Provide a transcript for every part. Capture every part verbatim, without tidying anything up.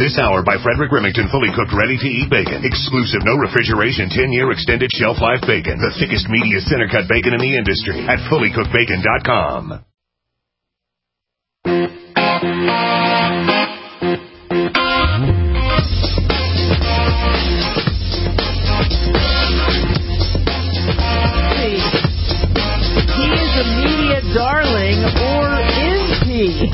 This hour by Frederick Remington, fully cooked, ready-to-eat bacon. Exclusive, no refrigeration, ten-year extended shelf life bacon. The thickest, meatiest, center-cut bacon in the industry at fully cooked bacon dot com. Darling, or is he?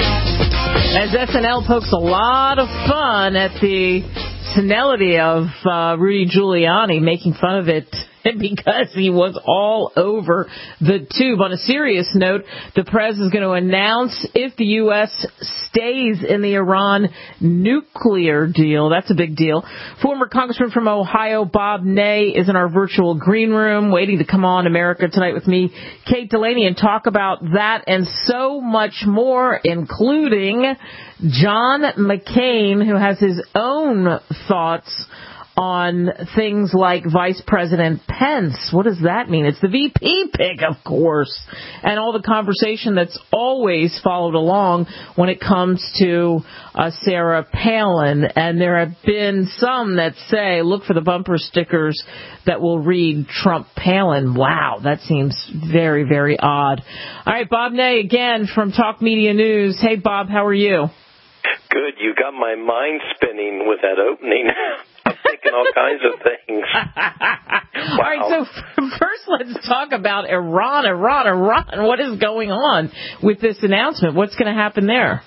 As S N L pokes a lot of fun at the senility of uh, Rudy Giuliani, making fun of it because he was all over the tube. On a serious note, the press is going to announce if the U S stays in the Iran nuclear deal. That's a big deal. Former Congressman from Ohio, Bob Ney, is in our virtual green room waiting to come on America Tonight with me, Kate Delaney, and talk about that and so much more, including John McCain, who has his own thoughts on things like Vice President Pence. What does that mean? It's the V P pick, of course, and all the conversation that's always followed along when it comes to uh, Sarah Palin. And there have been some that say, look for the bumper stickers that will read Trump Palin. Wow, that seems very, very odd. All right, Bob Ney again from Talk Media News. Hey, Bob, how are you? Good. You got my mind spinning with that opening. I'm thinking all kinds of things. Wow. All right, so first let's talk about Iran, Iran, Iran. What is going on with this announcement? What's going to happen there?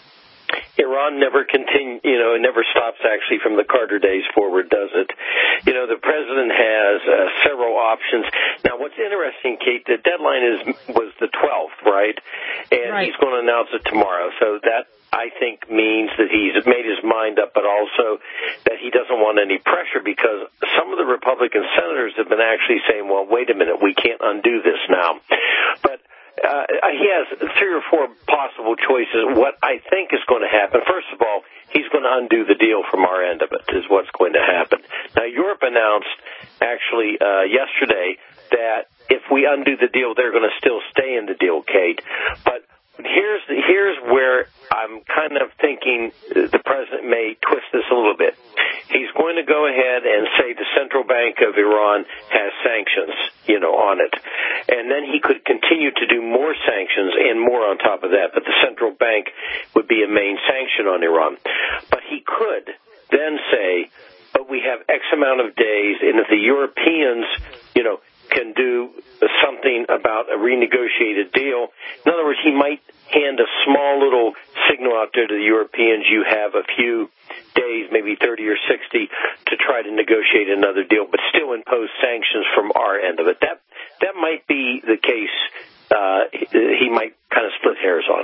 Iran never continue, you know, it never stops actually from the Carter days forward, does it? You know, the president has uh, several options. Now, what's interesting, Kate, the deadline is was the twelfth, right? And right. He's going to announce it tomorrow. So that, I think, means that he's made his mind up, but also that he doesn't want any pressure, because some of the Republican senators have been actually saying, well, wait a minute, we can't undo this now. But Uh, he has three or four possible choices. What I think is going to happen, first of all, he's going to undo the deal from our end of it, is what's going to happen. Now, Europe announced actually uh, yesterday that if we undo the deal, they're going to still stay in the deal, Kate. But here's here's where I'm kind of thinking the president may twist this a little bit. He's going to go ahead and say the Central Bank of Iran has sanctions, you know, on it. And then he could continue to do more sanctions and more on top of that. But the Central Bank would be a main sanction on Iran. But he could then say, but we have X amount of days, and if the Europeans, you know, can do something about a renegotiated deal. In other words, he might hand a small little signal out there to the Europeans, you have a few days, maybe thirty or sixty, to try to negotiate another deal, but still impose sanctions from our end of it. That that might be the case. Uh, he might kind of split hairs on.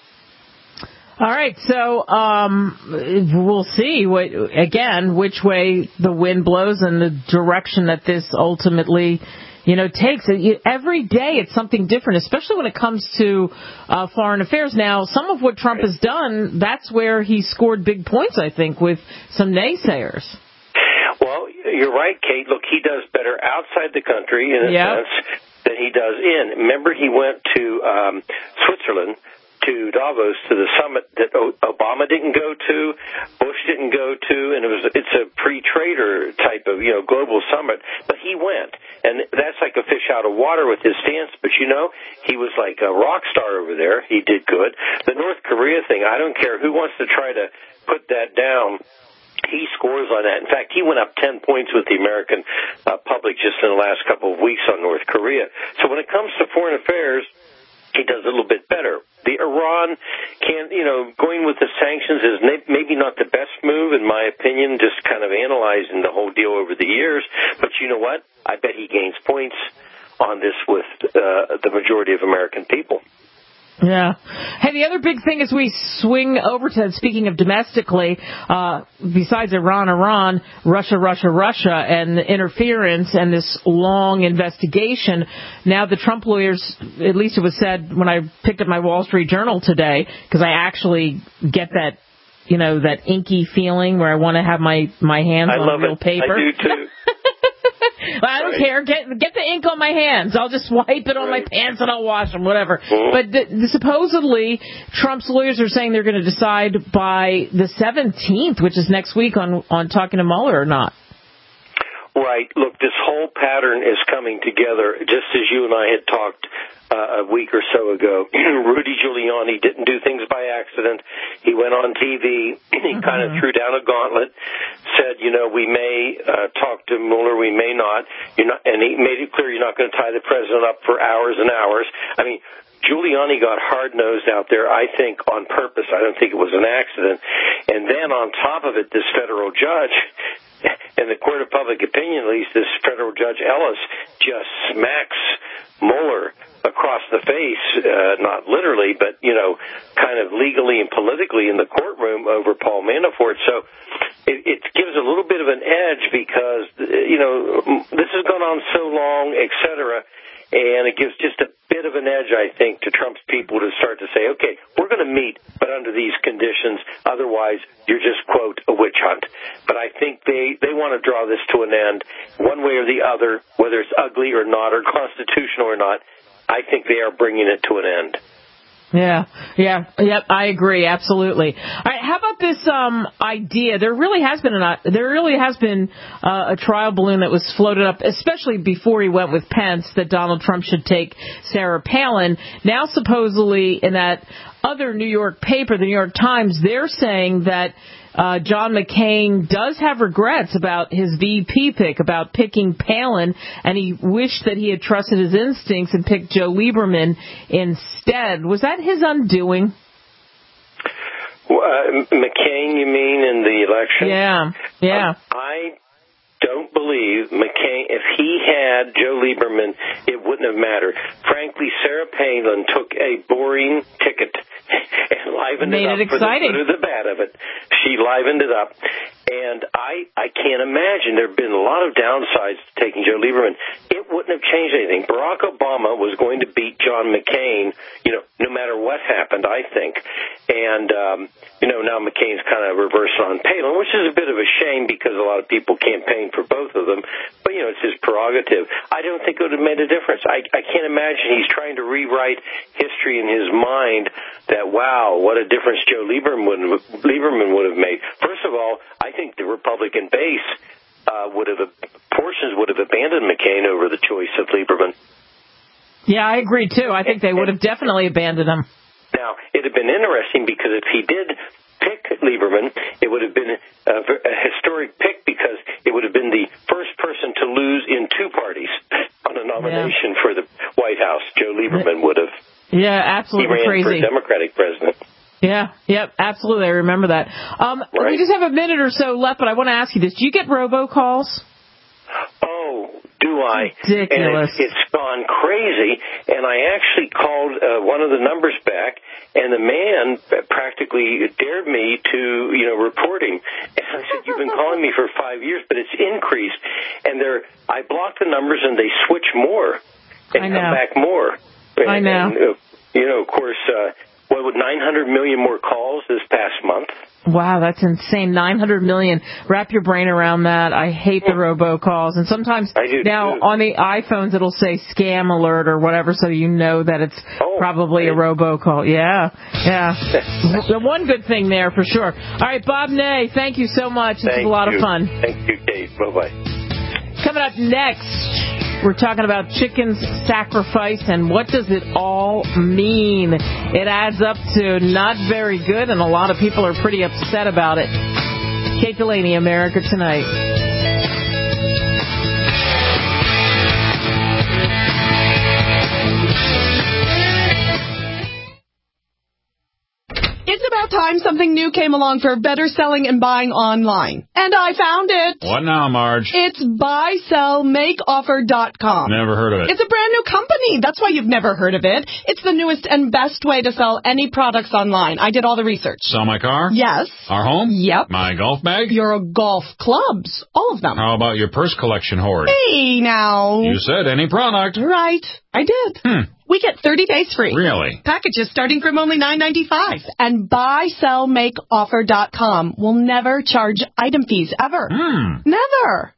All right, so um, we'll see, what, again, which way the wind blows and the direction that this ultimately, you know, takes. Every day it's something different, especially when it comes to uh, foreign affairs. Now, some of what Trump has done, that's where he scored big points, I think, with some naysayers. Well, you're right, Kate. Look, he does better outside the country, in a yep. sense, than he does in. Remember, he went to um, Switzerland, to Davos, to the summit that Obama didn't go to, Bush didn't go to, and it was it's a pre-trader type of, you know, global summit, but he went, and that's like a fish out of water with his stance, but you know, he was like a rock star over there. He did good. The North Korea thing, I don't care who wants to try to put that down. He scores on that. In fact, he went up ten points with the American uh, public just in the last couple of weeks on North Korea. So when it comes to foreign affairs, he does a little bit better. The Iran can, you know, going with the sanctions is maybe not the best move, in my opinion, just kind of analyzing the whole deal over the years. But you know what? I bet he gains points on this with uh, the majority of American people. Yeah. Hey, the other big thing as we swing over to, speaking of domestically, uh, besides Iran, Iran, Russia, Russia, Russia, and the interference and this long investigation, now the Trump lawyers, at least it was said when I picked up my Wall Street Journal today, because I actually get that, you know, that inky feeling where I want to have my, my hands I on love real it. paper. I do too. I don't right. care. Get get the ink on my hands. I'll just wipe it on right. my pants and I'll wash them, whatever. Mm-hmm. But the, the, supposedly, Trump's lawyers are saying they're going to decide by the seventeenth, which is next week, on, on talking to Mueller or not. Right. Look, this whole pattern is coming together, just as you and I had talked uh, a week or so ago. Rudy Giuliani didn't do things by accident. He went on T V. He mm-hmm. kind of threw down a gauntlet, said, you know, we may uh, talk to Mueller, we may not. You're not, and he made it clear you're not going to tie the president up for hours and hours. I mean, Giuliani got hard-nosed out there, I think, on purpose. I don't think it was an accident. And then on top of it, this federal judge, in the court of public opinion, at least, this federal judge Ellis just smacks Mueller across the face, uh, not literally, but, you know, kind of legally and politically in the courtroom over Paul Manafort. So it, it gives a little bit of an edge because, you know, this has gone on so long, et cetera, and it gives just a bit of an edge, I think, to Trump's people to start to say, okay, we're going to meet, but under these conditions. Otherwise, you're just, quote, a witch hunt. But I think they, they want to draw this to an end one way or the other, whether it's ugly or not or constitutional or not. I think they are bringing it to an end. Yeah, yeah, yep, I agree, absolutely. All right, how about this um, idea? There really has been an there really has been uh, a trial balloon that was floated up, especially before he went with Pence, that Donald Trump should take Sarah Palin. Now, supposedly, in that other New York paper, the New York Times, they're saying that Uh, John McCain does have regrets about his V P pick, about picking Palin, and he wished that he had trusted his instincts and picked Joe Lieberman instead. Was that his undoing? Well, uh, McCain, you mean, in the election? Yeah, yeah. Uh, I don't believe McCain, if he had Joe Lieberman, it wouldn't have mattered. Frankly, Sarah Palin took a boring ticket and livened Made it up it exciting. for the good or the bad of it. She livened it up. And I, I can't imagine. There have been a lot of downsides to taking Joe Lieberman. It wouldn't have changed anything. Barack Obama was going to beat John McCain, you know, no matter what happened, I think. And, um, you know, now McCain's kind of reversed on Palin, which is a bit of a shame because a lot of people campaign for both of them. But, you know, it's his prerogative. I don't think it would have made a difference. I, I can't imagine he's trying to rewrite history in his mind that, wow, what a difference Joe Lieberman would have, Lieberman would have made. First of all, I think the Republican base uh, would have, portions would have abandoned McCain over the choice of Lieberman. Yeah, I agree, too. I think they would have definitely abandoned him. Now, it would have been interesting because if he did pick Lieberman, it would have been a, a historic pick because it would have been the first person to lose in two parties on a nomination yeah. for the White House. Joe Lieberman would have. Yeah, absolutely he ran crazy. for Democratic president. Yeah, yep, absolutely. I remember that. Um, right. We just have a minute or so left, but I want to ask you this. Do you get robocalls? Oh, do I? Ridiculous. And it, it's gone crazy, and I actually called uh, one of the numbers back, and the man practically dared me to, you know, report him. And I said, you've been calling me for five years, but it's increased. And they're, I blocked the numbers, and they switch more and I know. come back more. And, I know. And, uh, you know, of course, uh, what would nine hundred million more calls this past month? Wow, that's insane. nine hundred million. Wrap your brain around that. I hate the robocalls. And sometimes I do now too. on the iPhones it'll say scam alert or whatever, so you know that it's oh, probably man. a robocall. Yeah, yeah. The one good thing there for sure. All right, Bob Ney, thank you so much. This Thank was a lot you. of fun. Thank you, Kate. Bye-bye. Coming up next, we're talking about chicken's sacrifice and what does it all mean. It adds up to not very good, and a lot of people are pretty upset about it. Kate Delaney, America Tonight. It's about time something new came along for better selling and buying online. And I found it. What now, Marge? It's buy sell make offer dot com. Never heard of it. It's a brand new company. That's why you've never heard of it. It's the newest and best way to sell any products online. I did all the research. Sell my car? Yes. Our home? Yep. My golf bag? Your golf clubs. All of them. How about your purse collection hoard? Hey, now. You said any product. Right. I did. Hmm. We get thirty days free. Really? Packages starting from only nine ninety-five. And buy sell make offer dot com will never charge item fees, ever. Hmm. Never.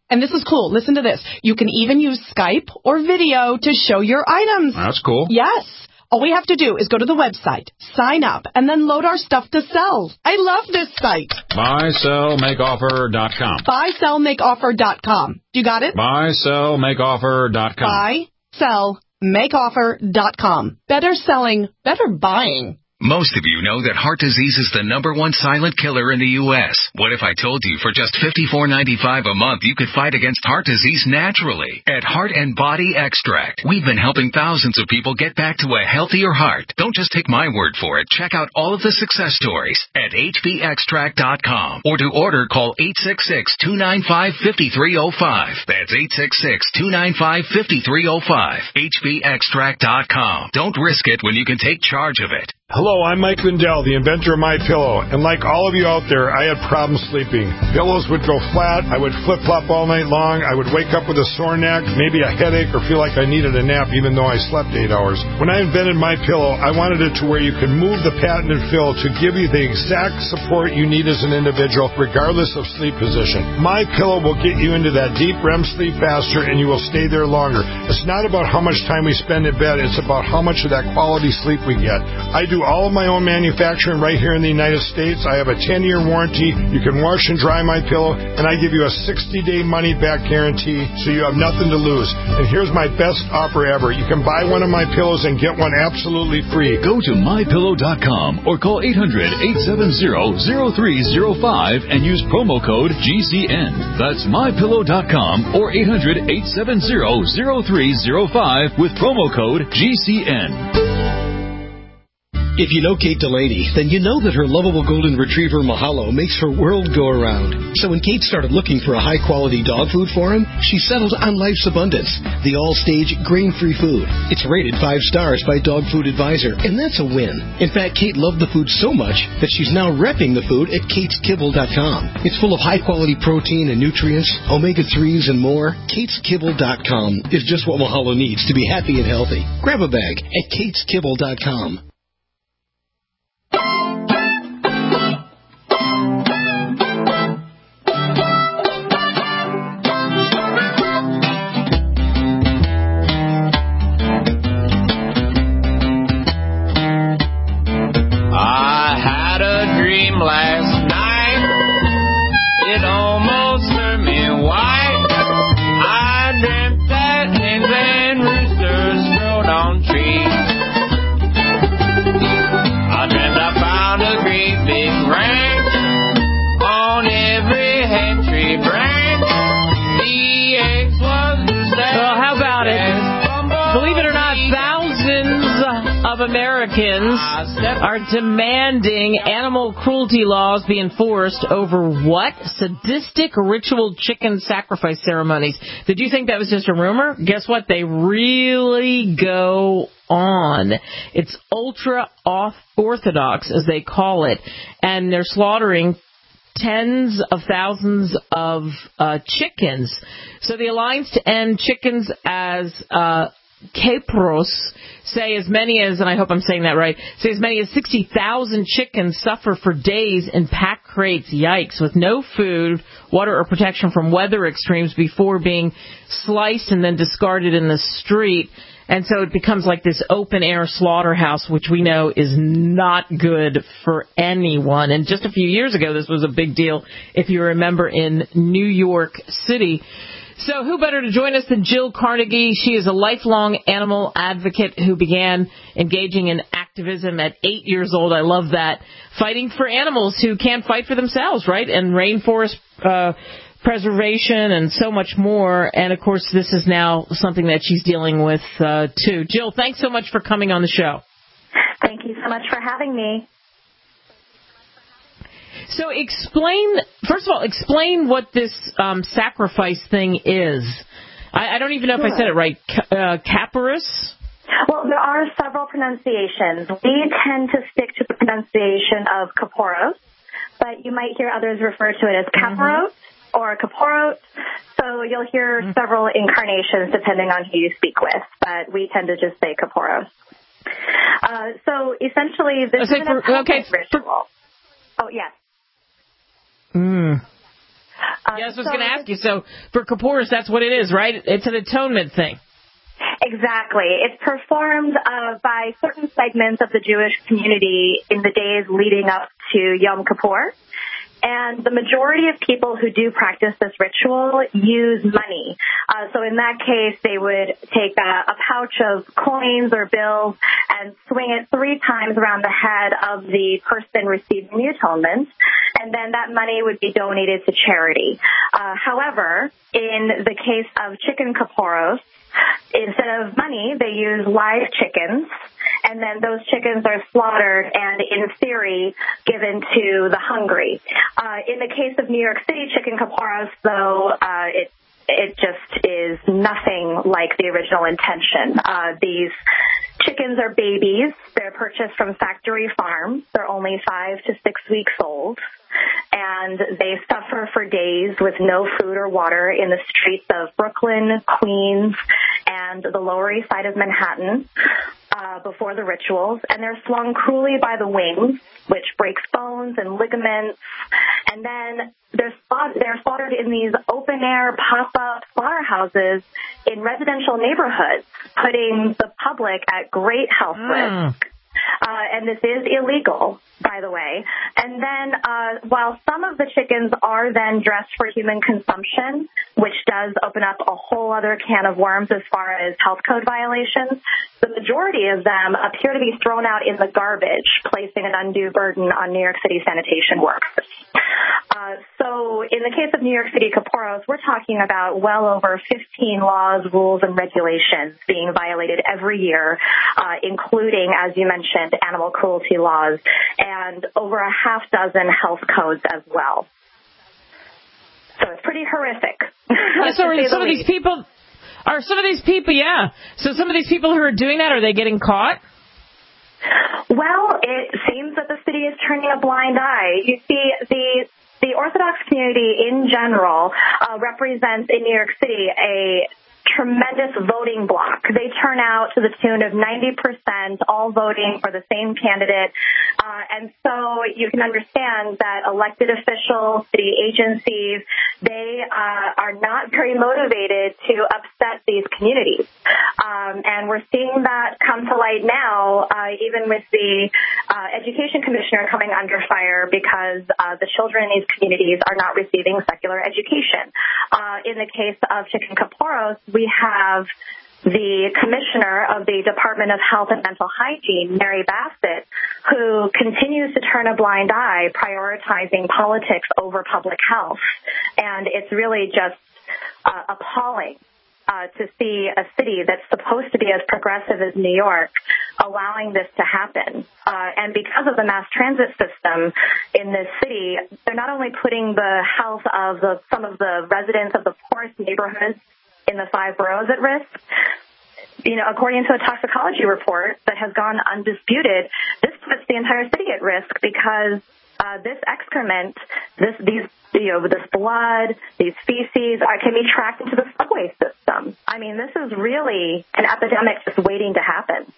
And this is cool. Listen to this. You can even use Skype or video to show your items. That's cool. Yes. All we have to do is go to the website, sign up, and then load our stuff to sell. I love this site. buy sell make offer dot com. buy sell make offer dot com. You got it? buy sell make offer dot com. buy sell make offer dot com. Better selling, better buying. Most of you know that heart disease is the number one silent killer in the U S What if I told you for just fifty-four ninety-five a month you could fight against heart disease naturally? At Heart and Body Extract, we've been helping thousands of people get back to a healthier heart. Don't just take my word for it. Check out all of the success stories at h b extract dot com. Or to order, call eight six six, two nine five, five three zero five. That's eight six six, two nine five, five three zero five. h b extract dot com. Don't risk it when you can take charge of it. Hello, I'm Mike Lindell, the inventor of MyPillow, and like all of you out there, I had problems sleeping. Pillows would go flat, I would flip-flop all night long, I would wake up with a sore neck, maybe a headache, or feel like I needed a nap even though I slept eight hours. When I invented MyPillow, I wanted it to where you could move the patented fill to give you the exact support you need as an individual, regardless of sleep position. MyPillow will get you into that deep R E M sleep faster, and you will stay there longer. It's not about how much time we spend in bed, it's about how much of that quality sleep we get. I do all of my own manufacturing right here in the United States. I have a ten-year warranty. You can wash and dry my pillow, and I give you a sixty-day money-back guarantee, so you have nothing to lose. And here's my best offer ever. You can buy one of my pillows and get one absolutely free. Go to my pillow dot com or call eight hundred, eight seven zero, zero three zero five and use promo code G C N. That's my pillow dot com or eight hundred, eight seven zero, zero three zero five with promo code G C N. If you know Kate Delaney, then you know that her lovable golden retriever Mahalo makes her world go around. So when Kate started looking for a high-quality dog food for him, she settled on Life's Abundance, the all-stage grain-free food. It's rated five stars by Dog Food Advisor, and that's a win. In fact, Kate loved the food so much that she's now repping the food at kates kibble dot com. It's full of high-quality protein and nutrients, omega threes, and more. kates kibble dot com is just what Mahalo needs to be happy and healthy. Grab a bag at kates kibble dot com. Last night, it almost turned me white. I dreamt that hens and roosters strode on trees. I dreamt I found a great big ranch on every hen tree branch. The eggs was just as well, how about it? Believe it or not, thousands of Americans are demanding animal cruelty laws be enforced over what? Sadistic ritual chicken sacrifice ceremonies. Did you think that was just a rumor? Guess what? They really go on. It's ultra-orthodox, as they call it, and they're slaughtering tens of thousands of uh, chickens. So the Alliance to End Chickens as uh, Capros say as many as, and I hope I'm saying that right, say as many as sixty thousand chickens suffer for days in packed crates, yikes, with no food, water, or protection from weather extremes before being sliced and then discarded in the street. And so it becomes like this open-air slaughterhouse, which we know is not good for anyone. And just a few years ago, this was a big deal, if you remember, in New York City. So who better to join us than Jill Carnegie? She is a lifelong animal advocate who began engaging in activism at eight years old. I love that. Fighting for animals who can't fight for themselves, right? And rainforest uh, preservation and so much more. And, of course, this is now something that she's dealing with, uh, too. Jill, thanks so much for coming on the show. Thank you so much for having me. So explain, first of all, explain what this um, sacrifice thing is. I, I don't even know if sure. I said it right. Uh, Caporus? Well, there are several pronunciations. We tend to stick to the pronunciation of Kaporos, but you might hear others refer to it as Kaporos mm-hmm. or Kaporos. So you'll hear mm-hmm. several incarnations depending on who you speak with, but we tend to just say Kaporos. Uh, so essentially, this is an for, okay, ritual. For, oh, yes. Mm. Uh, yes, I was so going to ask you. So for Kippuris, that's what it is, right? It's an atonement thing. Exactly. It's performed uh, by certain segments of the Jewish community in the days leading up to Yom Kippur. And the majority of people who do practice this ritual use money. Uh, so in that case, they would take a, a pouch of coins or bills and swing it three times around the head of the person receiving the atonement. And then that money would be donated to charity. Uh, however, in the case of chicken Kippuros, instead of money, they use live chickens, and then those chickens are slaughtered and, in theory, given to the hungry. Uh, in the case of New York City chicken Kippuros, though, uh, it it just is nothing like the original intention. Uh, these chickens are babies. They're purchased from factory farms. They're only five to six weeks old. And they suffer for days with no food or water in the streets of Brooklyn, Queens, and the Lower East Side of Manhattan uh, before the rituals. And they're slung cruelly by the wings, which breaks bones and ligaments. And then they're, they're slaughtered in these open-air pop-up slaughterhouses in residential neighborhoods, putting the public at great health mm. risk. Uh, and this is illegal, by the way. And then uh, while some of the chickens are then dressed for human consumption, which does open up a whole other can of worms as far as health code violations, the majority of them appear to be thrown out in the garbage, placing an undue burden on New York City sanitation workers. Uh, so in the case of New York City Kippuros, we're talking about well over fifteen laws, rules, and regulations being violated every year, uh, including, as you mentioned, animal cruelty laws and over a half dozen health codes as well. So it's pretty horrific. Yeah, so are some of these people, are some of these people, yeah. So some of these people who are doing that, are they getting caught? Well, it seems that the city is turning a blind eye. You see, the the Orthodox community in general uh, represents in New York City a tremendous voting bloc. They turn out to the tune of ninety percent, all voting for the same candidate. Uh, and so you can understand that elected officials, city agencies, they uh, are not very motivated to upset these communities. Um, and we're seeing that come to light now, uh, even with the uh, education commissioner coming under fire because uh, the children in these communities are not receiving secular education. Uh, in the case of Chicken Kippuros, we have the commissioner of the Department of Health and Mental Hygiene, Mary Bassett, who continues to turn a blind eye, prioritizing politics over public health. And it's really just uh, appalling uh, to see a city that's supposed to be as progressive as New York allowing this to happen. Uh, and because of the mass transit system in this city, they're not only putting the health of the, some of the residents of the poorest neighborhoods in the five boroughs at risk. You know, according to a toxicology report that has gone undisputed, this puts the entire city at risk because uh, this excrement, this these you know this blood, these feces, uh, can be tracked into the subway system. I mean, this is really an epidemic just waiting to happen.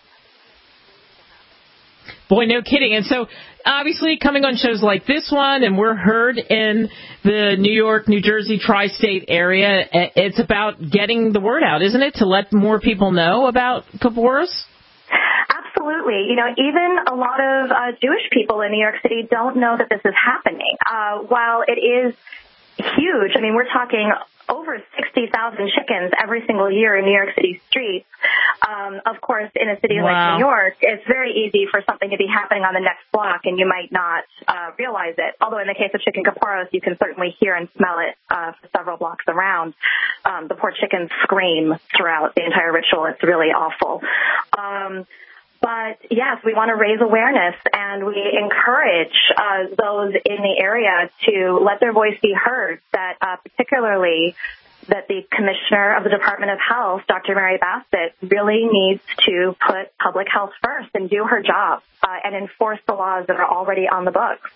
Boy, no kidding. And so, obviously, coming on shows like this one, and we're heard in the New York, New Jersey, tri-state area, it's about getting the word out, isn't it, to let more people know about Kippuros? Absolutely. You know, even a lot of uh, Jewish people in New York City don't know that this is happening. Uh, while it is huge, I mean, we're talking over sixty thousand chickens every single year in New York City streets. Um, of course, in a city wow. like New York, it's very easy for something to be happening on the next block, and you might not uh, realize it. Although in the case of Chicken Kippuros, you can certainly hear and smell it uh, for several blocks around. Um, the poor chickens scream throughout the entire ritual. It's really awful. Um, But, yes, we want to raise awareness, and we encourage uh, those in the area to let their voice be heard, that uh, particularly that the commissioner of the Department of Health, Doctor Mary Bassett, really needs to put public health first and do her job uh, and enforce the laws that are already on the books.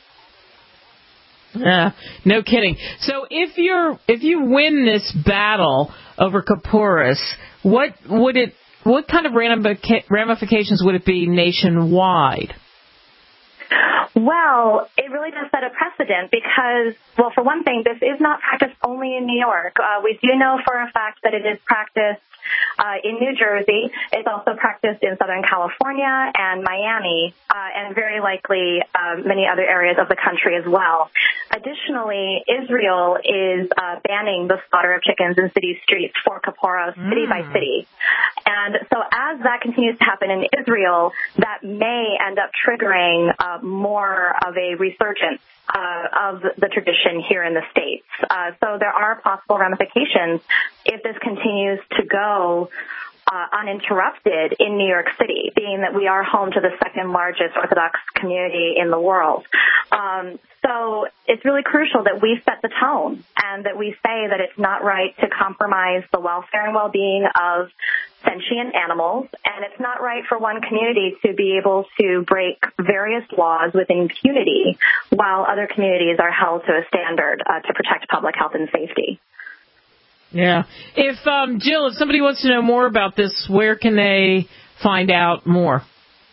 Yeah, no kidding. So if you're if you win this battle over Kippuros, what would it What kind of ramifications would it be nationwide? Well, it really does set a precedent because, well, for one thing, this is not practiced only in New York. Uh, we do know for a fact that it is practiced uh, in New Jersey. It's also practiced in Southern California and Miami, uh, and very likely uh, many other areas of the country as well. Additionally, Israel is uh, banning the slaughter of chickens in city streets for Kapporos, mm. city by city. And so as that continues to happen in Israel, that may end up triggering uh, more of a resurgence uh, of the tradition here in the States. Uh, so there are possible ramifications if this continues to go Uh, uninterrupted in New York City, being that we are home to the second largest Orthodox community in the world. Um, so it's really crucial that we set the tone and that we say that it's not right to compromise the welfare and well-being of sentient animals, and it's not right for one community to be able to break various laws with impunity while other communities are held to a standard uh, to protect public health and safety. Yeah. If, um, Jill, if somebody wants to know more about this, where can they find out more?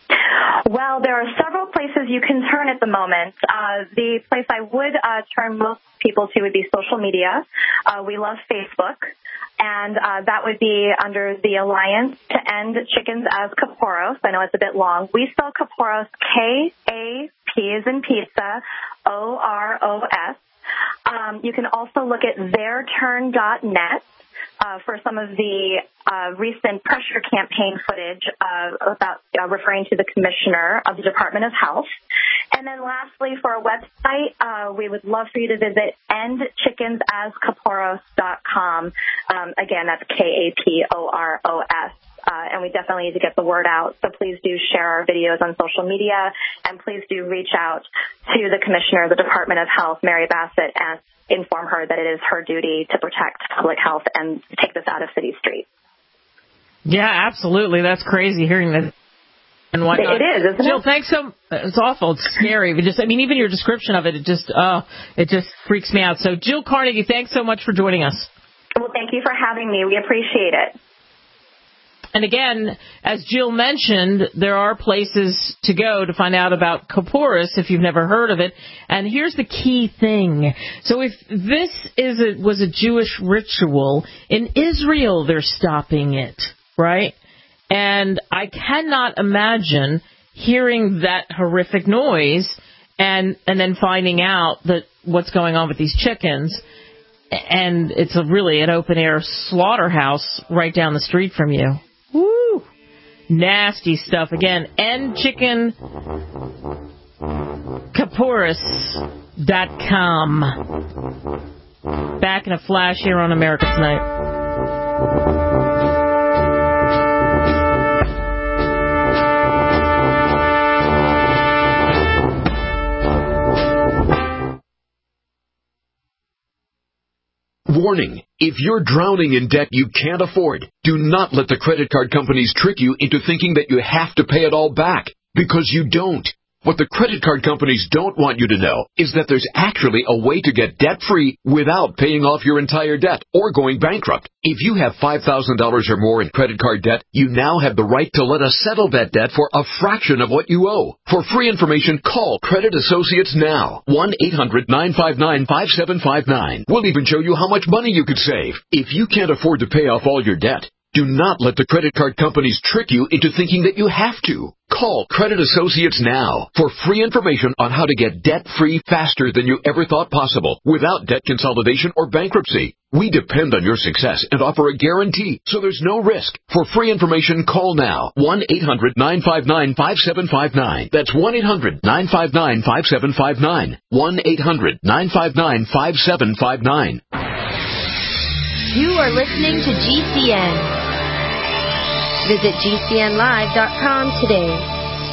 Well, there are several places you can turn at the moment. Uh, the place I would uh, turn most people to would be social media. Uh, we love Facebook, and uh, that would be under the Alliance to End Chickens as Kapporos. I know it's a bit long. We spell Kapporos K A P as in pizza, O R O S. Um, you can also look at their turn dot net uh, for some of the uh, recent pressure campaign footage uh, about uh, referring to the commissioner of the Department of Health. And then lastly, for a website, uh, we would love for you to visit end chickens as kapporos dot com. Um, again, that's K A P O R O S. Uh, and we definitely need to get the word out. So please do share our videos on social media, and please do reach out to the Commissioner of the Department of Health, Mary Bassett, and inform her that it is her duty to protect public health and take this out of city streets. Yeah, absolutely. That's crazy hearing that. And whatnot. It is, isn't Jill, it? thanks so. It's awful. It's scary. But just, I mean, even your description of it, it just, oh, it just freaks me out. So, Jill Carnegie, thanks so much for joining us. Well, thank you for having me. We appreciate it. And again, as Jill mentioned, there are places to go to find out about Kapporos if you've never heard of it. And here's the key thing. So if this is a, was a Jewish ritual, in Israel they're stopping it, right? And I cannot imagine hearing that horrific noise and and then finding out that what's going on with these chickens. And it's a really an open-air slaughterhouse right down the street from you. Woo! Nasty stuff. Again, end chicken kapporos dot com. Back in a flash here on America Tonight. Warning. If you're drowning in debt you can't afford, do not let the credit card companies trick you into thinking that you have to pay it all back, because you don't. What the credit card companies don't want you to know is that there's actually a way to get debt-free without paying off your entire debt or going bankrupt. If you have five thousand dollars or more in credit card debt, you now have the right to let us settle that debt for a fraction of what you owe. For free information, call Credit Associates now. one eight hundred nine five nine five seven five nine. We'll even show you how much money you could save. If you can't afford to pay off all your debt, do not let the credit card companies trick you into thinking that you have to. Call Credit Associates now for free information on how to get debt-free faster than you ever thought possible without debt consolidation or bankruptcy. We depend on your success and offer a guarantee, so there's no risk. For free information, call now. one eight hundred nine five nine five seven five nine. That's one eight hundred nine five nine five seven five nine. one eight hundred nine five nine five seven five nine. You are listening to G C N. Visit G C N live dot com today.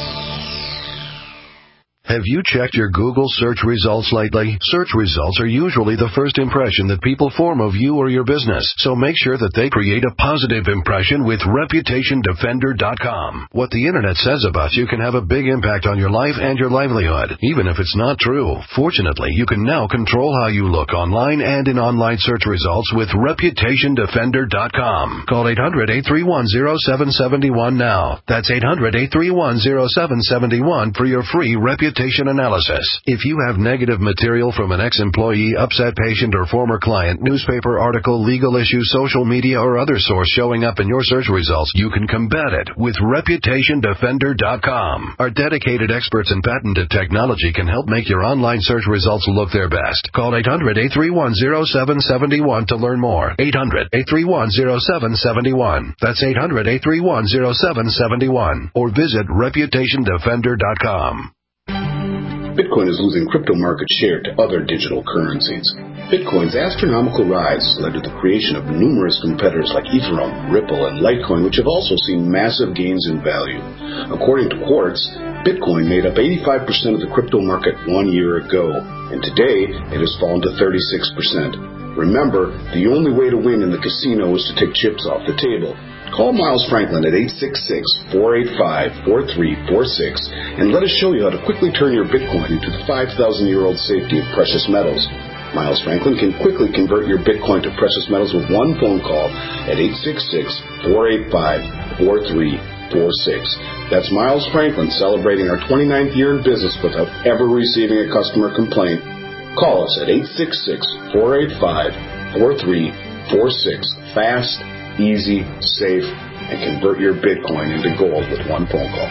Have you checked your Google search results lately? Search results are usually the first impression that people form of you or your business, so make sure that they create a positive impression with reputation defender dot com. What the internet says about you can have a big impact on your life and your livelihood, even if it's not true. Fortunately, you can now control how you look online and in online search results with reputation defender dot com. Call eight hundred eight three one zero seven seven one now. That's eight hundred eight three one zero seven seven one for your free Reputation reputation analysis. If you have negative material from an ex-employee, upset patient, or former client, newspaper article, legal issue, social media, or other source showing up in your search results, you can combat it with reputation defender dot com. Our dedicated experts in patented technology can help make your online search results look their best. Call eight hundred, eight three one, zero seven seven one to learn more. eight hundred, eight three one, zero seven seven one. That's eight hundred, eight three one, zero seven seven one. Or visit reputation defender dot com. Bitcoin is losing crypto market share to other digital currencies. Bitcoin's astronomical rise led to the creation of numerous competitors like Ethereum, Ripple, and Litecoin, which have also seen massive gains in value. According to Quartz, Bitcoin made up eighty-five percent of the crypto market one year ago, and today it has fallen to thirty-six percent. Remember, the only way to win in the casino is to take chips off the table. Call Miles Franklin at eight six six, four eight five, four three four six and let us show you how to quickly turn your Bitcoin into the five thousand year old safety of precious metals. Miles Franklin can quickly convert your Bitcoin to precious metals with one phone call at eight six six, four eight five, four three four six. That's Miles Franklin celebrating our twenty-ninth year in business without ever receiving a customer complaint. Call us at eight six six, four eight five, four three four six. Fast, easy, safe, and convert your Bitcoin into gold with one phone call.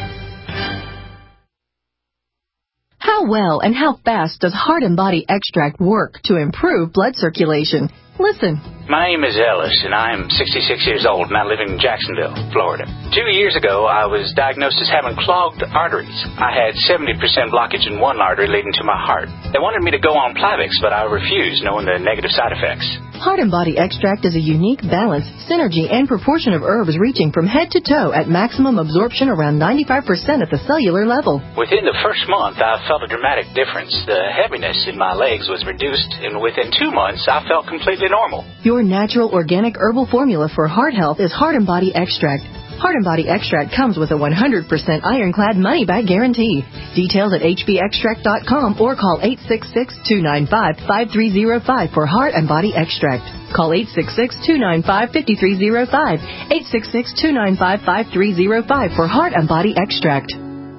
How well and how fast does Heart and Body Extract work to improve blood circulation? Listen. My name is Ellis, and I am sixty-six years old, and I live in Jacksonville, Florida. Two years ago, I was diagnosed as having clogged arteries. I had seventy percent blockage in one artery leading to my heart. They wanted me to go on Plavix, but I refused, knowing the negative side effects. Heart and Body Extract is a unique balance, synergy, and proportion of herbs reaching from head to toe at maximum absorption around ninety-five percent at the cellular level. Within the first month, I felt a dramatic difference. The heaviness in my legs was reduced, and within two months, I felt completely normal. Your natural organic herbal formula for heart health is Heart and Body Extract. Heart and Body Extract comes with a one hundred percent ironclad money-back guarantee. Details at h b extract dot com or call eight six six, two nine five, five three zero five for Heart and Body Extract. Call eight six six, two nine five, five three zero five, eight six six, two nine five, five three zero five for Heart and Body Extract.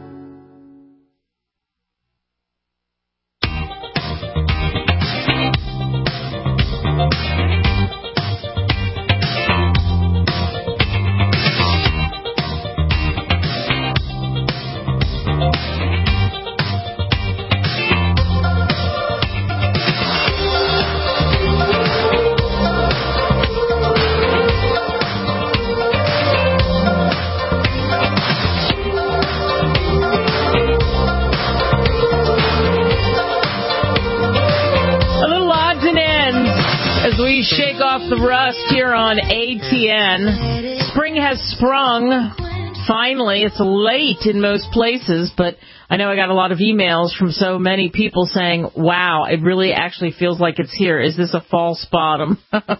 Shake off the rust here on A T N. Spring has sprung. Finally, it's late in most places, but I know I got a lot of emails from so many people saying, wow, it really actually feels like it's here. Is this a false bottom?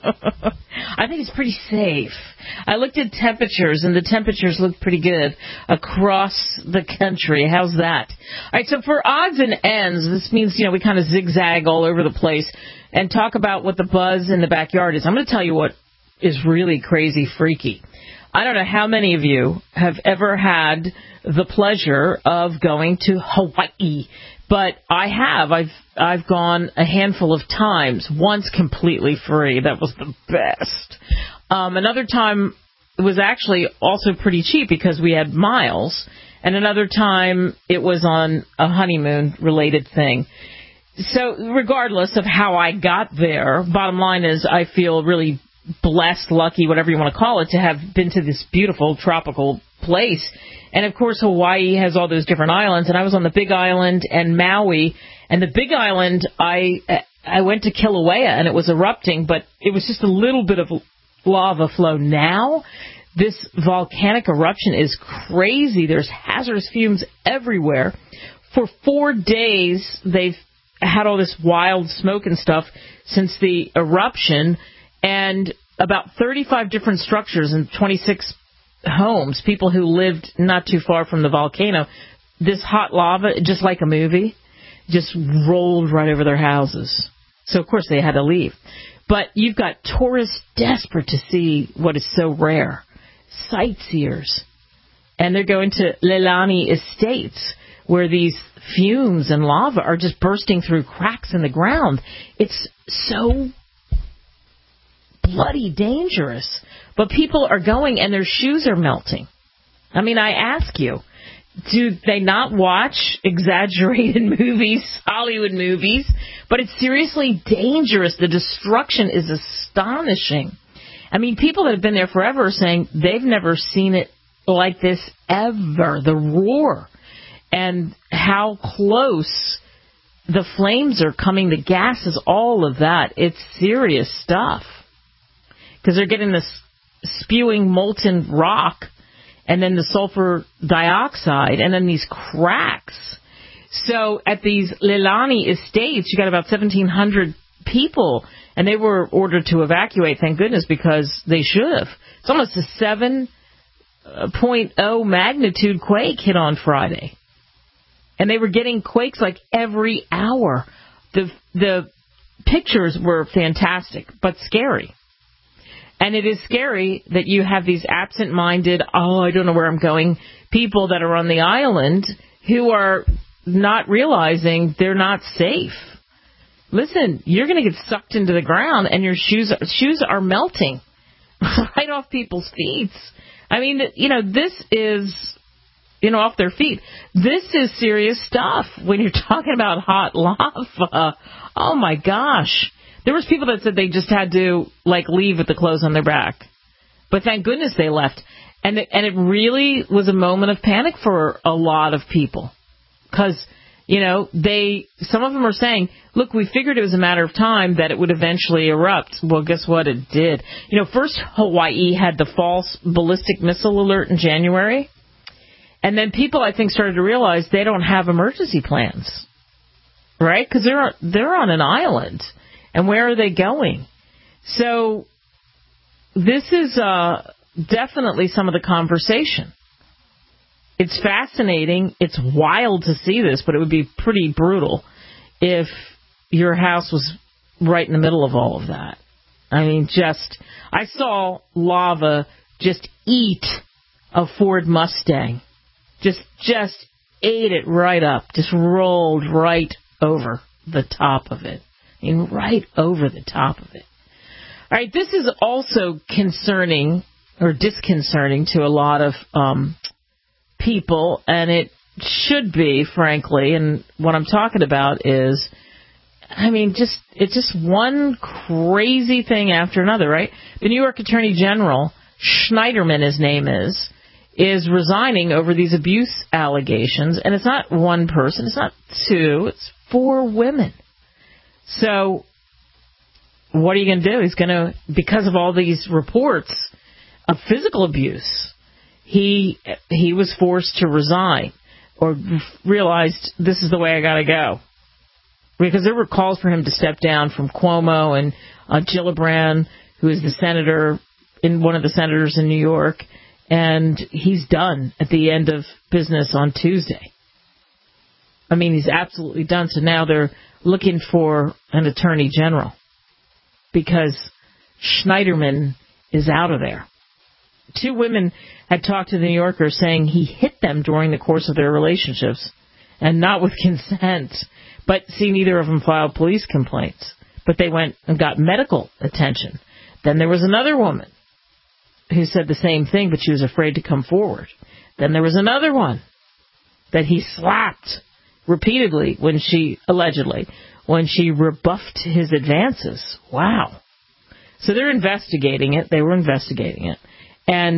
I think it's pretty safe. I looked at temperatures, and the temperatures look pretty good across the country. How's that? All right, so for odds and ends, this means, you know, we kind of zigzag all over the place and talk about what the buzz in the backyard is. I'm going to tell you what is really crazy freaky. I don't know how many of you have ever had the pleasure of going to Hawaii, but I have. I've I've gone a handful of times, once completely free. That was the best. Um, another time it was actually also pretty cheap because we had miles, and another time it was on a honeymoon-related thing. So regardless of how I got there, bottom line is I feel really blessed, lucky, whatever you want to call it, to have been to this beautiful tropical place. And, of course, Hawaii has all those different islands. And I was on the Big Island and Maui. And the Big Island, I I went to Kilauea, and it was erupting, but it was just a little bit of lava flow. Now, this volcanic eruption is crazy. There's hazardous fumes everywhere. For four days, they've had all this wild smoke and stuff since the eruption, and about thirty-five different structures and twenty-six homes, people who lived not too far from the volcano. This hot lava, just like a movie, just rolled right over their houses. So, of course, they had to leave. But you've got tourists desperate to see what is so rare, sightseers. And they're going to Leilani Estates, where these fumes and lava are just bursting through cracks in the ground. It's so bloody dangerous. But people are going and their shoes are melting. I mean, I ask you, do they not watch exaggerated movies, Hollywood movies? But it's seriously dangerous. The destruction is astonishing. I mean, people that have been there forever are saying they've never seen it like this ever. The roar and how close the flames are coming, the gases, all of that. It's serious stuff. Because they're getting this spewing molten rock and then the sulfur dioxide and then these cracks. So at these Lilani estates, you got about seventeen hundred people, and they were ordered to evacuate, thank goodness, because they should have. It's almost a seven point oh magnitude quake hit on Friday. And they were getting quakes like every hour. The the pictures were fantastic, but scary. And it is scary that you have these absent-minded, oh, I don't know where I'm going, people that are on the island who are not realizing they're not safe. Listen, you're going to get sucked into the ground and your shoes shoes are melting right off people's feet. I mean, you know, this is, you know, off their feet. This is serious stuff when you're talking about hot lava. Oh, my gosh. There was people that said they just had to, like, leave with the clothes on their back. But thank goodness they left. And it, and it really was a moment of panic for a lot of people. Because, you know, they, some of them are saying, look, we figured it was a matter of time that it would eventually erupt. Well, guess what? It did. You know, first Hawaii had the false ballistic missile alert in January. And then people, I think, started to realize they don't have emergency plans. Right? Because they're, they're on an island. And where are they going? So this is uh, definitely some of the conversation. It's fascinating. It's wild to see this, but it would be pretty brutal if your house was right in the middle of all of that. I mean, just, I saw lava just eat a Ford Mustang. Just, just ate it right up. Just rolled right over the top of it. I mean, right over the top of it. All right, this is also concerning or disconcerting to a lot of um, people, and it should be, frankly. And what I'm talking about is, I mean, just it's just one crazy thing after another, right? The New York Attorney General, Schneiderman, his name is, is resigning over these abuse allegations. And it's not one person, it's not two, it's four women. So what are you going to do? He's going to, because of all these reports of physical abuse, he he was forced to resign or realized this is the way I got to go. Because there were calls for him to step down from Cuomo and uh, Gillibrand, who is the senator, in one of the senators in New York, and he's done at the end of business on Tuesday. I mean, he's absolutely done. So now they're looking for an attorney general because Schneiderman is out of there. Two women had talked to the New Yorker saying he hit them during the course of their relationships and not with consent. But see, neither of them filed police complaints. But they went and got medical attention. Then there was another woman who said the same thing, but she was afraid to come forward. Then there was another one that he slapped repeatedly when she, allegedly, when she rebuffed his advances. Wow. So they're investigating it. They were investigating it. And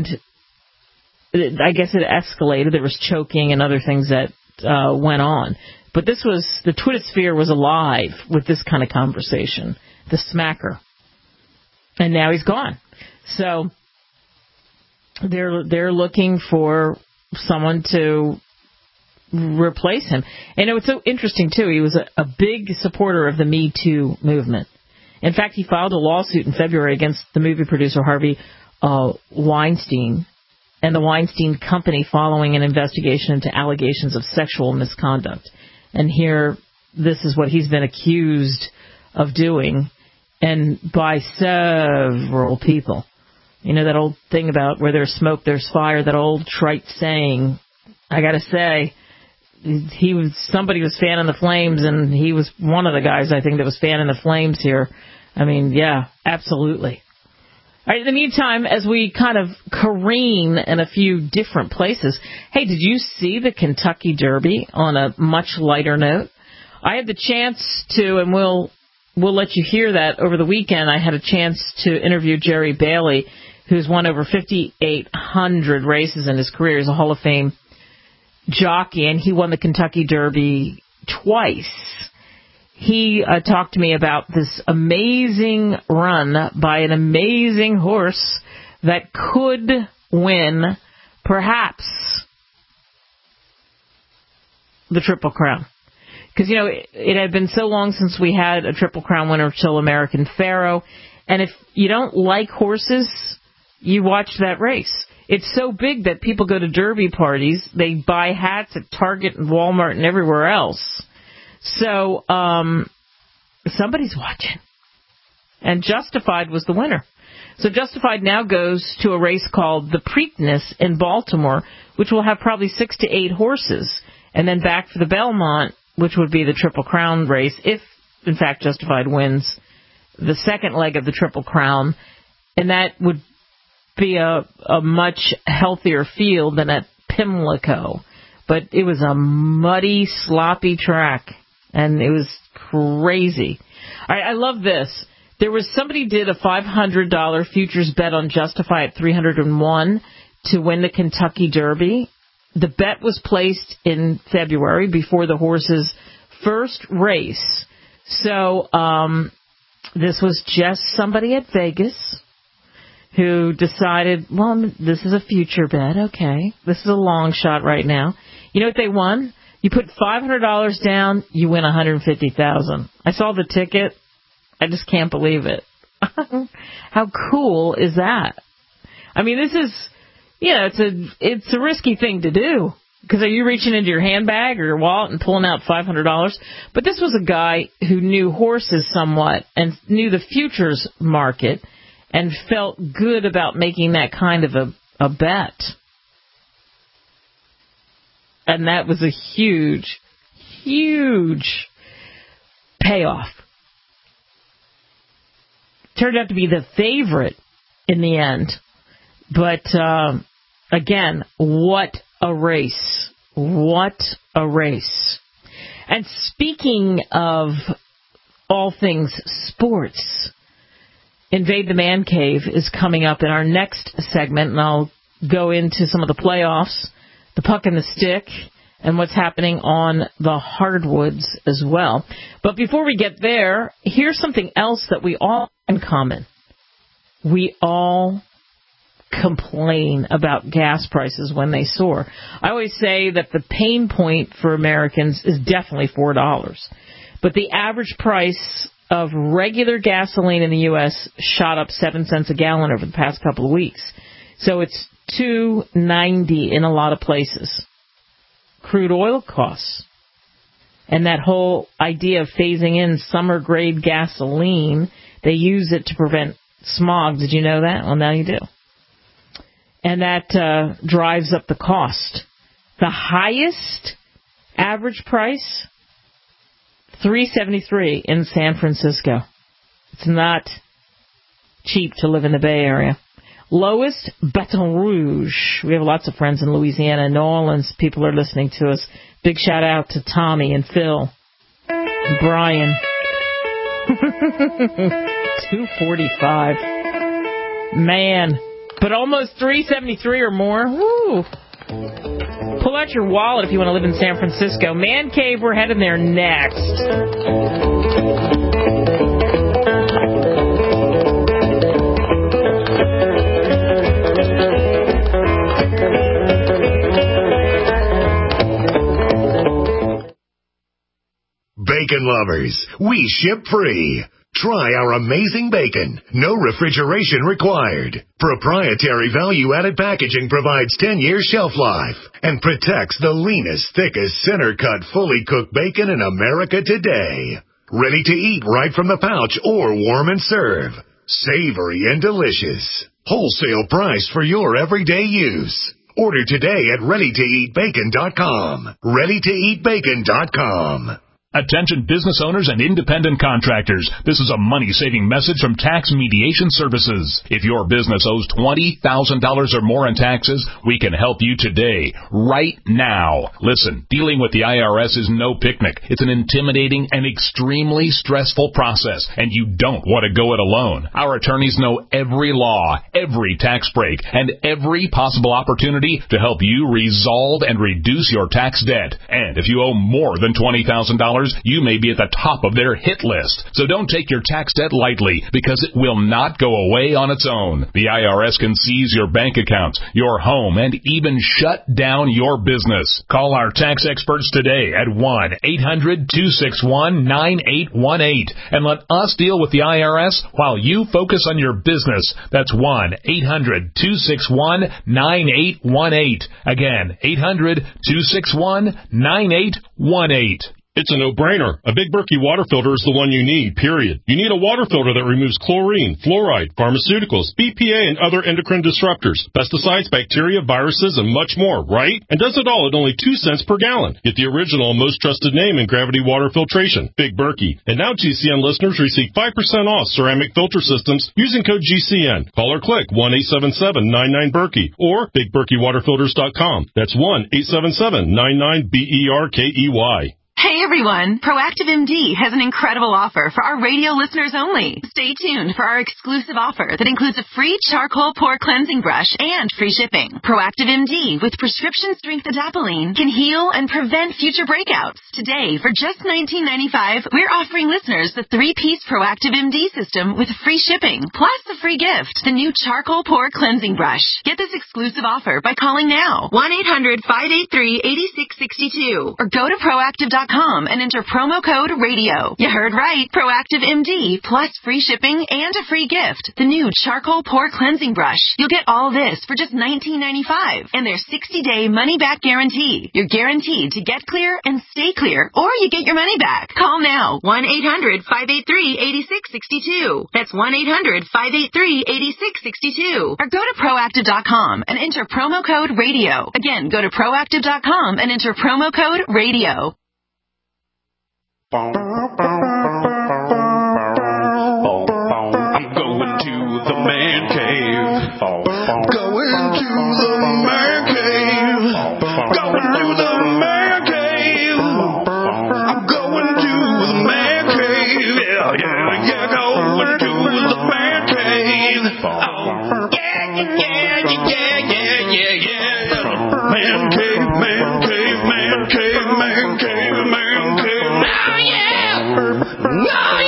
I guess it escalated. There was choking and other things that uh, went on. But this was, the Twitter sphere was alive with this kind of conversation. The smacker. And now he's gone. So they're they're looking for someone to replace him. And it was so interesting, too. He was a, a big supporter of the Me Too movement. In fact, he filed a lawsuit in February against the movie producer Harvey uh, Weinstein and the Weinstein Company following an investigation into allegations of sexual misconduct. And here, this is what he's been accused of doing, and by several people. You know, that old thing about where there's smoke, there's fire, that old trite saying. I got to say, he was somebody was fanning the flames, and he was one of the guys, I think, that was fanning the flames here. I mean, yeah, absolutely. All right, in the meantime, as we kind of careen in a few different places, hey, did you see the Kentucky Derby on a much lighter note? I had the chance to, and we'll we'll let you hear that over the weekend. I had a chance to interview Jerry Bailey, who's won over fifty-eight hundred races in his career. He's a Hall of Fame jockey, and he won the Kentucky Derby twice. He uh, talked to me about this amazing run by an amazing horse that could win, perhaps, the Triple Crown. Because, you know, it, it had been so long since we had a Triple Crown winner till American Pharoah. And if you don't like horses, you watch that race. It's so big that people go to Derby parties. They buy hats at Target and Walmart and everywhere else. So, um, somebody's watching. And Justified was the winner. So Justified now goes to a race called the Preakness in Baltimore, which will have probably six to eight horses. And then back for the Belmont, which would be the Triple Crown race, if, in fact, Justified wins the second leg of the Triple Crown. And that would be a, a much healthier field than at Pimlico. But it was a muddy, sloppy track. And it was crazy. All right, I love this. There was somebody did a five hundred dollars futures bet on Justify at three hundred one to win the Kentucky Derby. The bet was placed in February before the horse's first race. So um, this was just somebody at Vegas who decided, well, this is a future bet. Okay, this is a long shot right now. You know what they won? You put five hundred dollars down, you win one hundred fifty thousand dollars. I saw the ticket. I just can't believe it. How cool is that? I mean, this is, you know, it's a it's a risky thing to do. Because are you reaching into your handbag or your wallet and pulling out five hundred dollars? But this was a guy who knew horses somewhat and knew the futures market and felt good about making that kind of a, a bet. And that was a huge, huge payoff. Turned out to be the favorite in the end. But, um, again, what a race. What a race. And speaking of all things sports, Invade the Man Cave is coming up in our next segment, and I'll go into some of the playoffs, the puck and the stick, and what's happening on the hardwoods as well. But before we get there, here's something else that we all have in common. We all complain about gas prices when they soar. I always say that the pain point for Americans is definitely four dollars. But the average price of regular gasoline in the U S shot up seven cents a gallon over the past couple of weeks. So it's two ninety in a lot of places. Crude oil costs. And that whole idea of phasing in summer-grade gasoline, they use it to prevent smog. Did you know that? Well, now you do. And that uh, drives up the cost. The highest average price, three seventy-three in San Francisco. It's not cheap to live in the Bay Area. Lowest, Baton Rouge. We have lots of friends in Louisiana and New Orleans. People are listening to us. Big shout out to Tommy and Phil and Brian. two forty-five. Man. But almost three seventy-three or more. Woo. Pull out your wallet if you want to live in San Francisco. Man Cave, we're heading there next. Bacon lovers, we ship free. Try our amazing bacon. No refrigeration required. Proprietary value-added packaging provides ten years shelf life and protects the leanest, thickest, center-cut, fully cooked bacon in America today. Ready to eat right from the pouch or warm and serve. Savory and delicious. Wholesale price for your everyday use. Order today at ready to eat bacon dot com. ready to eat bacon dot com. Attention business owners and independent contractors. This is a money-saving message from Tax Mediation Services. If your business owes twenty thousand dollars or more in taxes, we can help you today, right now. Listen, dealing with the I R S is no picnic. It's an intimidating and extremely stressful process, and you don't want to go it alone. Our attorneys know every law, every tax break, and every possible opportunity to help you resolve and reduce your tax debt. And if you owe more than twenty thousand dollars, you may be at the top of their hit list. So don't take your tax debt lightly, because it will not go away on its own. The I R S can seize your bank accounts, your home, and even shut down your business. Call our tax experts today at one eight hundred two six one nine eight one eight and let us deal with the I R S while you focus on your business. That's one eight hundred two six one nine eight one eight. Again, eight hundred two six one nine eight one eight. It's a no-brainer. A Big Berkey water filter is the one you need, period. You need a water filter that removes chlorine, fluoride, pharmaceuticals, B P A, and other endocrine disruptors, pesticides, bacteria, viruses, and much more, right? And does it all at only two cents per gallon. Get the original and most trusted name in gravity water filtration, Big Berkey. And now G C N listeners receive five percent off ceramic filter systems using code G C N. Call or click one eight seven seven nine nine Berkey or big berkey water filters dot com. That's one eight seven seven nine nine B E R K E Y. Hey everyone, Proactive M D has an incredible offer for our radio listeners only. Stay tuned for our exclusive offer that includes a free charcoal pore cleansing brush and free shipping. Proactive M D with prescription strength adapalene can heal and prevent future breakouts. Today, for just nineteen ninety-five dollars, we're offering listeners the three-piece Proactive M D system with free shipping, plus a free gift, the new charcoal pore cleansing brush. Get this exclusive offer by calling now, one eight hundred five eight three eight six six two, or go to proactive dot com and enter promo code radio. You heard right. Proactive M D plus free shipping and a free gift. The new charcoal pore cleansing brush. You'll get all this for just nineteen ninety-five dollars and their sixty day money back guarantee. You're guaranteed to get clear and stay clear, or you get your money back. Call now. one eight hundred five eight three eight six six two. That's one eight hundred five eight three eight six six two. Or go to proactive dot com and enter promo code radio. Again, go to proactive dot com and enter promo code radio. I'm going to the man cave. Going to the man cave. Going to the man cave. I'm going to the man cave. Yeah, yeah, yeah. Going to the man cave. Oh, yeah, yeah, yeah, yeah, yeah, yeah, yeah. Man cave, man cave, man cave, man cave, man cave. Oh,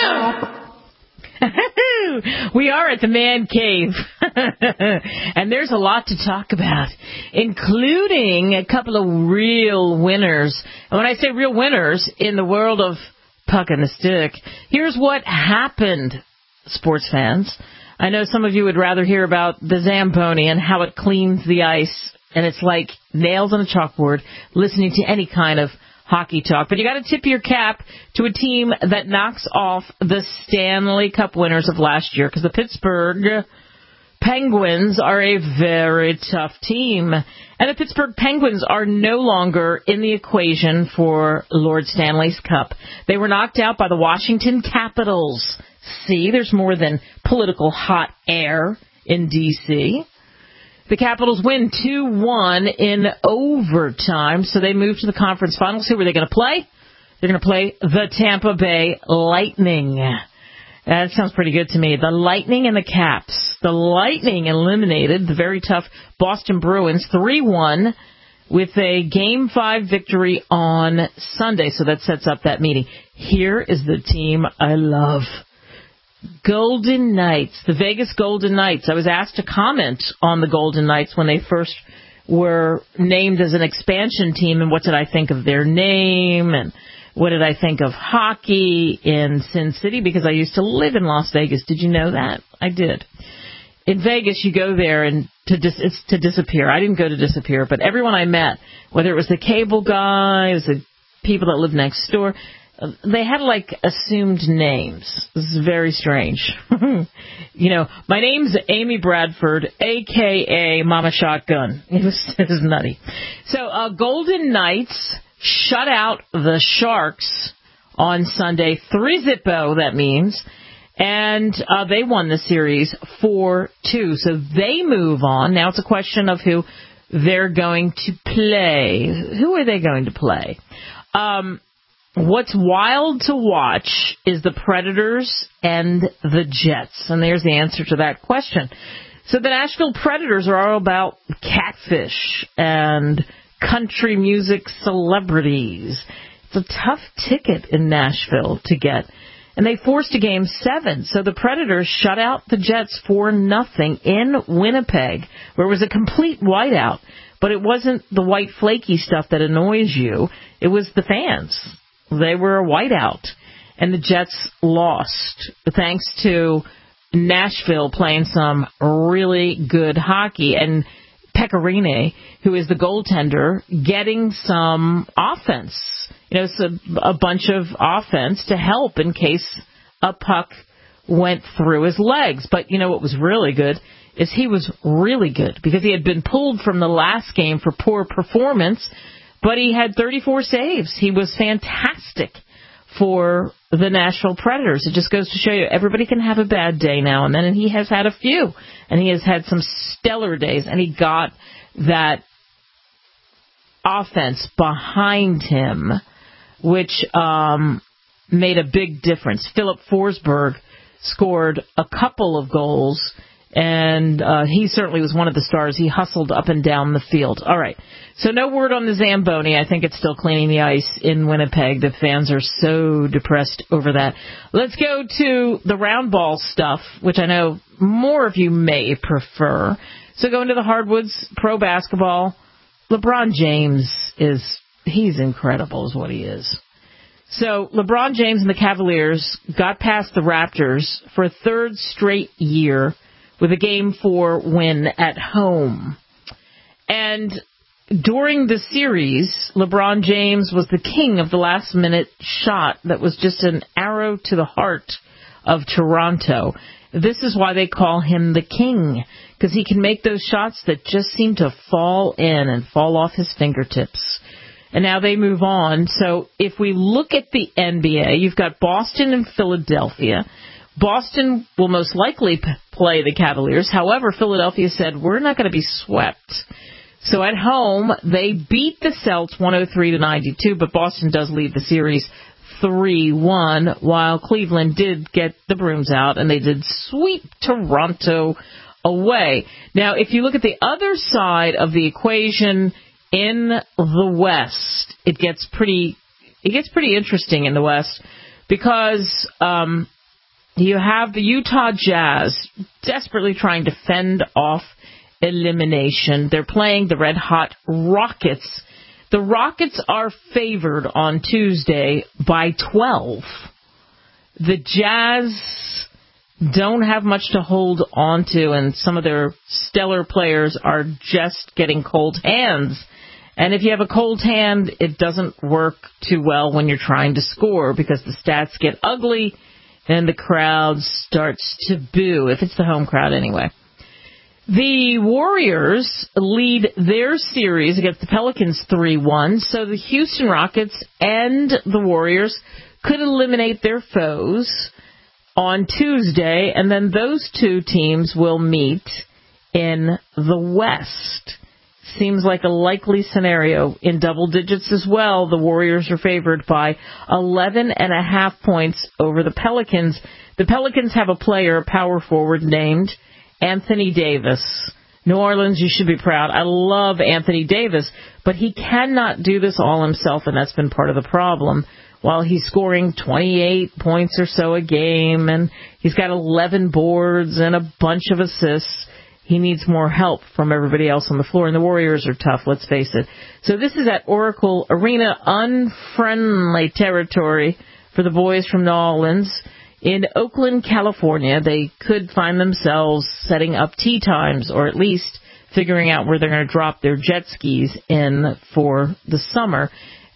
yeah! We are at the man cave. And there's a lot to talk about, including a couple of real winners. And when I say real winners, in the world of puck and the stick, here's what happened, sports fans. I know some of you would rather hear about the Zamboni and how it cleans the ice, and it's like nails on a chalkboard, listening to any kind of hockey talk. But you got to tip your cap to a team that knocks off the Stanley Cup winners of last year, because the Pittsburgh Penguins are a very tough team. And the Pittsburgh Penguins are no longer in the equation for Lord Stanley's Cup. They were knocked out by the Washington Capitals. See, there's more than political hot air in D C The Capitals win two one in overtime, so they move to the conference finals. Who are they going to play? They're going to play the Tampa Bay Lightning. That sounds pretty good to me. The Lightning and the Caps. The Lightning eliminated the very tough Boston Bruins three one with a Game five victory on Sunday, so that sets up that meeting. Here is the team I love. Golden Knights, the Vegas Golden Knights. I was asked to comment on the Golden Knights when they first were named as an expansion team, and what did I think of their name, and what did I think of hockey in Sin City, because I used to live in Las Vegas. Did you know that? I did. In Vegas, you go there and to dis- it's to disappear. I didn't go to disappear, but everyone I met, whether it was the cable guy, it was the people that lived next door, they had like assumed names. This is very strange. You know, my name's Amy Bradford, a k a. Mama Shotgun. It was, it was nutty. So uh, Golden Knights shut out the Sharks on Sunday. three zippo, that means. And uh, they won the series four two. So they move on. Now it's a question of who they're going to play. Who are they going to play? Um, what's wild to watch is the Predators and the Jets. And there's the answer to that question. So the Nashville Predators are all about catfish and country music celebrities. It's a tough ticket in Nashville to get. And they forced a game seven. So the Predators shut out the Jets for nothing in Winnipeg, where it was a complete whiteout. But it wasn't the white flaky stuff that annoys you. It was the fans. They were a whiteout. And the Jets lost, thanks to Nashville playing some really good hockey. And Pecorine, who is the goaltender, getting some offense. You know, it's a, a bunch of offense to help in case a puck went through his legs. But, you know, what was really good is he was really good because he had been pulled from the last game for poor performance, but he had thirty-four saves. He was fantastic for the Nashville Predators. It just goes to show you everybody can have a bad day now and then, and he has had a few. And he has had some stellar days, and he got that offense behind him, which um, made a big difference. Philip Forsberg scored a couple of goals, and uh, he certainly was one of the stars. He hustled up and down the field. All right, so no word on the Zamboni. I think it's still cleaning the ice in Winnipeg. The fans are so depressed over that. Let's go to the round ball stuff, which I know more of you may prefer. So going to the hardwoods, pro basketball. LeBron James is, he's incredible is what he is. So LeBron James and the Cavaliers got past the Raptors for a third straight year with a game four win at home. And during the series, LeBron James was the king of the last minute shot that was just an arrow to the heart of Toronto. This is why they call him the king, because he can make those shots that just seem to fall in and fall off his fingertips. And now they move on. So if we look at the N B A, you've got Boston and Philadelphia. Boston will most likely p- play the Cavaliers. However, Philadelphia said, we're not going to be swept. So at home, they beat the Celts one oh three to ninety-two, but Boston does lead the series three one, while Cleveland did get the brooms out, and they did sweep Toronto away. Now, if you look at the other side of the equation in the West, it gets pretty it gets pretty interesting in the West because um, you have the Utah Jazz desperately trying to fend off elimination. They're playing the Red Hot Rockets. The Rockets are favored on Tuesday by twelve. The Jazz don't have much to hold on to, and some of their stellar players are just getting cold hands. And if you have a cold hand, it doesn't work too well when you're trying to score because the stats get ugly and the crowd starts to boo, if it's the home crowd anyway. The Warriors lead their series against the Pelicans three one, so the Houston Rockets and the Warriors could eliminate their foes on Tuesday, and then those two teams will meet in the West. Seems like a likely scenario in double digits as well. The Warriors are favored by eleven and a half points over the Pelicans. The Pelicans have a player, power forward, named Anthony Davis. New Orleans, you should be proud. I love Anthony Davis, but he cannot do this all himself, and that's been part of the problem. While he's scoring twenty-eight points or so a game, and he's got eleven boards and a bunch of assists, he needs more help from everybody else on the floor, and the Warriors are tough, let's face it. So this is at Oracle Arena, unfriendly territory for the boys from New Orleans. In Oakland, California, they could find themselves setting up tee times, or at least figuring out where they're going to drop their jet skis in for the summer.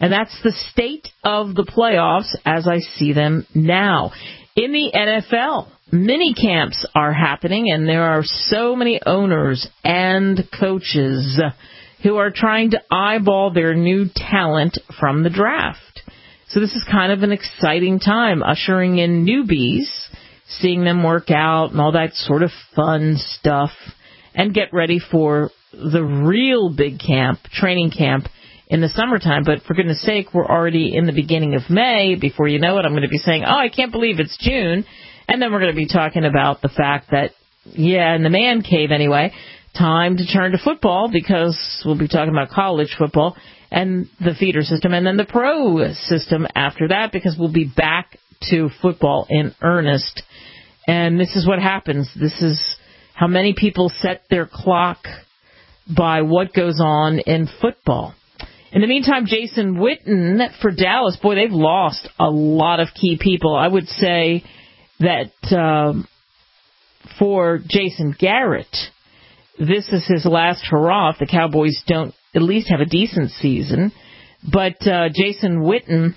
And that's the state of the playoffs as I see them now. In the N F L, mini camps are happening, and there are so many owners and coaches who are trying to eyeball their new talent from the draft. So this is kind of an exciting time, ushering in newbies, seeing them work out and all that sort of fun stuff, and get ready for the real big camp, training camp, in the summertime. But for goodness sake, we're already in the beginning of May. Before you know it, I'm going to be saying, oh, I can't believe it's June. And then we're going to be talking about the fact that, yeah, in the man cave anyway, time to turn to football, because we'll be talking about college football and the feeder system, and then the pro system after that, because we'll be back to football in earnest. And this is what happens. This is how many people set their clock by what goes on in football. In the meantime, Jason Witten for Dallas, boy, they've lost a lot of key people. I would say that um, for Jason Garrett, this is his last hurrah if the Cowboys don't at least have a decent season. But uh, Jason Witten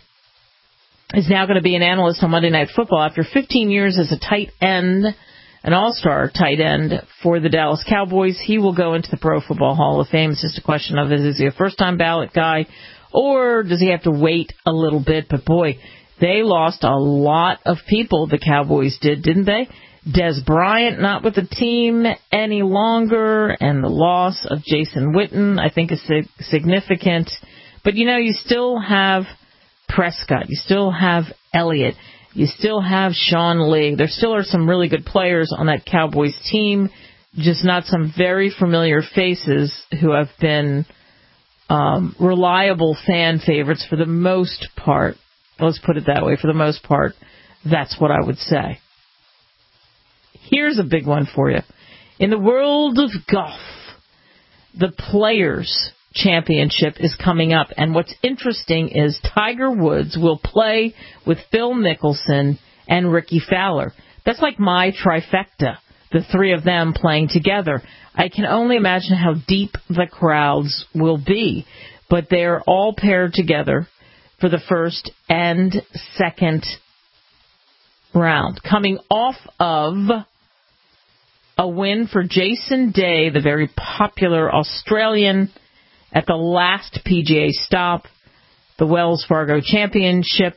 is now going to be an analyst on Monday Night Football after fifteen years as a tight end, an all-star tight end for the Dallas Cowboys. He will go into the Pro Football Hall of Fame. It's just a question of, is he a first-time ballot guy, or does he have to wait a little bit? But, boy, they lost a lot of people, the Cowboys did, didn't they? Des Bryant not with the team any longer, and the loss of Jason Witten, I think, is significant. But, you know, you still have Prescott. You still have Elliott. You still have Sean Lee. There still are some really good players on that Cowboys team, just not some very familiar faces who have been um, reliable fan favorites for the most part. Let's put it that way. For the most part, that's what I would say. Here's a big one for you. In the world of golf, the Players' Championship is coming up, and what's interesting is Tiger Woods will play with Phil Mickelson and Ricky Fowler. That's like my trifecta, the three of them playing together. I can only imagine how deep the crowds will be, but they're all paired together for the first and second round, coming off of a win for Jason Day, the very popular Australian, at the last P G A stop, the Wells Fargo Championship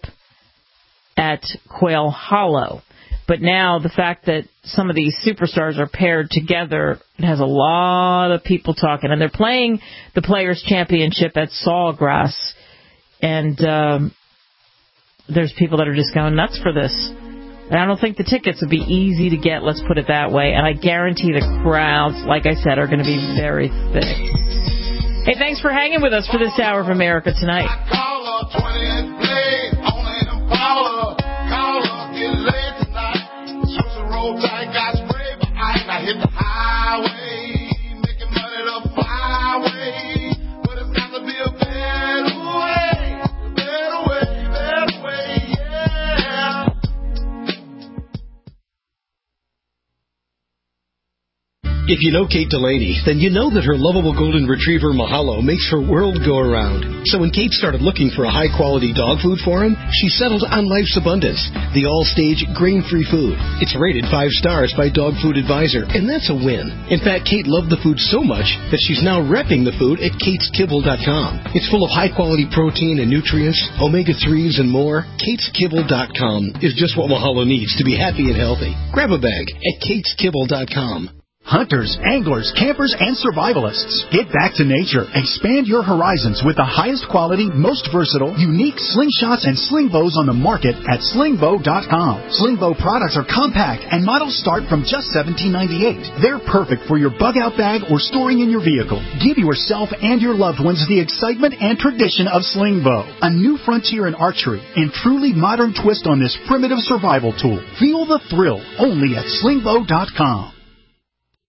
at Quail Hollow. But now the fact that some of these superstars are paired together, it has a lot of people talking. And they're playing the Players' Championship at Sawgrass. And um, there's people that are just going nuts for this. And I don't think the tickets would be easy to get, let's put it that way. And I guarantee the crowds, like I said, are going to be very thick. Hey, thanks for hanging with us for this hour of America Tonight. If you know Kate Delaney, then you know that her lovable golden retriever Mahalo makes her world go around. So when Kate started looking for a high-quality dog food for him, she settled on Life's Abundance, the all-stage grain-free food. It's rated five stars by Dog Food Advisor, and that's a win. In fact, Kate loved the food so much that she's now repping the food at kates kibble dot com. It's full of high-quality protein and nutrients, omega threes, and more. kates kibble dot com is just what Mahalo needs to be happy and healthy. Grab a bag at kates kibble dot com. Hunters, anglers, campers, and survivalists. Get back to nature. Expand your horizons with the highest quality, most versatile, unique slingshots and sling bows on the market at sling bow dot com. Sling bow products are compact and models start from just seventeen ninety-eight. They're perfect for your bug-out bag or storing in your vehicle. Give yourself and your loved ones the excitement and tradition of sling bow. A new frontier in archery and truly modern twist on this primitive survival tool. Feel the thrill only at sling bow dot com.